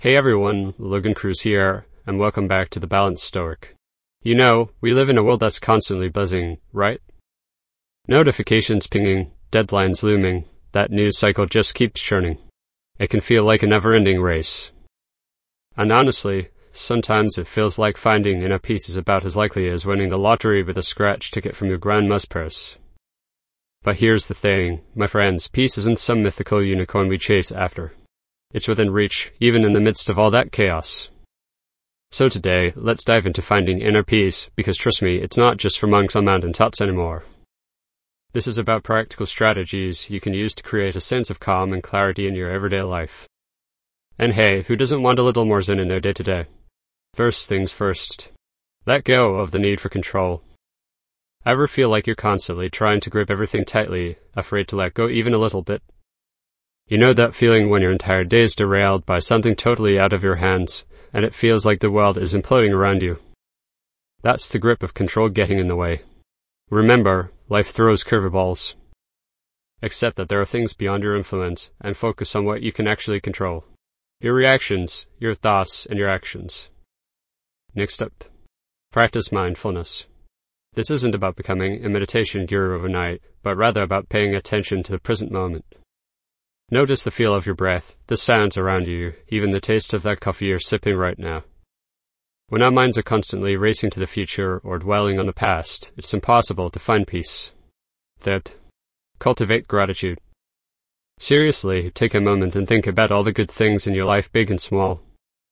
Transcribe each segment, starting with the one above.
Hey everyone, Logan Cruz here, and welcome back to The Balanced Stoic. You know, we live in a world that's constantly buzzing, right? Notifications pinging, deadlines looming, that news cycle just keeps churning. It can feel like a never-ending race. And honestly, sometimes it feels like finding inner peace is about as likely as winning the lottery with a scratch ticket from your grandma's purse. But here's the thing, my friends, peace isn't some mythical unicorn we chase after. It's within reach, even in the midst of all that chaos. So today, let's dive into finding inner peace, because trust me, it's not just for monks on mountaintops anymore. This is about practical strategies you can use to create a sense of calm and clarity in your everyday life. And hey, who doesn't want a little more zen in their day-to-day? First things first. Let go of the need for control. Ever feel like you're constantly trying to grip everything tightly, afraid to let go even a little bit? You know that feeling when your entire day is derailed by something totally out of your hands, and it feels like the world is imploding around you? That's the grip of control getting in the way. Remember, life throws curveballs. Accept that there are things beyond your influence, and focus on what you can actually control. Your reactions, your thoughts, and your actions. Next up, practice mindfulness. This isn't about becoming a meditation guru overnight, but rather about paying attention to the present moment. Notice the feel of your breath, the sounds around you, even the taste of that coffee you're sipping right now. When our minds are constantly racing to the future or dwelling on the past, it's impossible to find peace. Third, cultivate gratitude. Seriously, take a moment and think about all the good things in your life, big and small.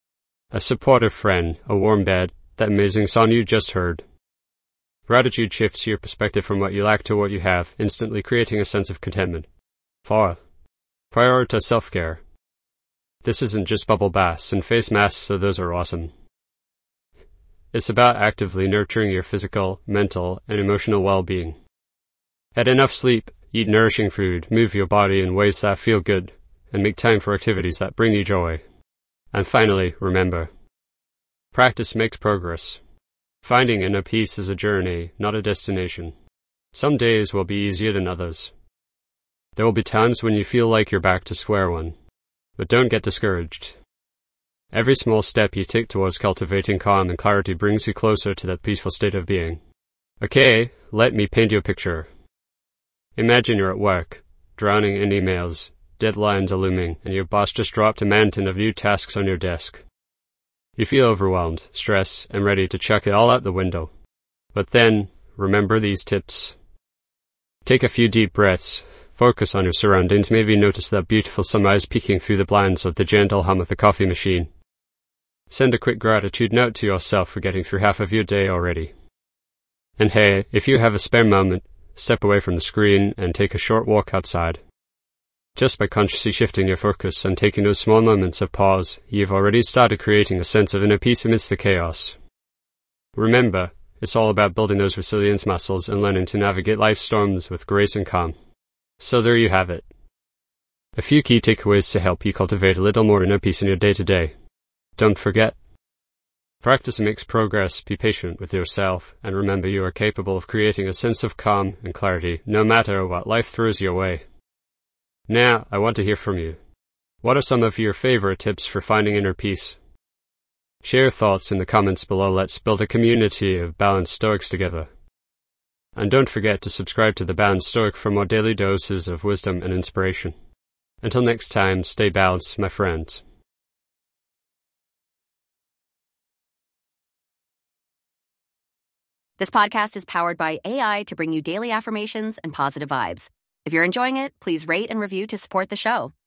A supportive friend, a warm bed, that amazing song you just heard. Gratitude shifts your perspective from what you lack to what you have, instantly creating a sense of contentment. 4. Prioritize self-care. This isn't just bubble baths and face masks, though those are awesome. It's about actively nurturing your physical, mental, and emotional well-being. Get enough sleep, eat nourishing food, move your body in ways that feel good, and make time for activities that bring you joy. And finally, remember, practice makes progress. Finding inner peace is a journey, not a destination. Some days will be easier than others. There will be times when you feel like you're back to square one. But don't get discouraged. Every small step you take towards cultivating calm and clarity brings you closer to that peaceful state of being. Okay, let me paint you a picture. Imagine you're at work, drowning in emails, deadlines are looming, and your boss just dropped a mountain of new tasks on your desk. You feel overwhelmed, stressed, and ready to chuck it all out the window. But then, remember these tips. Take a few deep breaths. Focus on your surroundings. Maybe notice that beautiful sunrise peeking through the blinds or the gentle hum of the coffee machine. Send a quick gratitude note to yourself for getting through half of your day already. And hey, if you have a spare moment, step away from the screen and take a short walk outside. Just by consciously shifting your focus and taking those small moments of pause, you've already started creating a sense of inner peace amidst the chaos. Remember, it's all about building those resilience muscles and learning to navigate life's storms with grace and calm. So there you have it. A few key takeaways to help you cultivate a little more inner peace in your day-to-day. Don't forget, practice makes progress, be patient with yourself, and remember you are capable of creating a sense of calm and clarity no matter what life throws your way. Now, I want to hear from you. What are some of your favorite tips for finding inner peace? Share your thoughts in the comments below. Let's build a community of balanced Stoics together. And don't forget to subscribe to The Balanced Stoic for more daily doses of wisdom and inspiration. Until next time, stay balanced, my friends. This podcast is powered by AI to bring you daily affirmations and positive vibes. If you're enjoying it, please rate and review to support the show.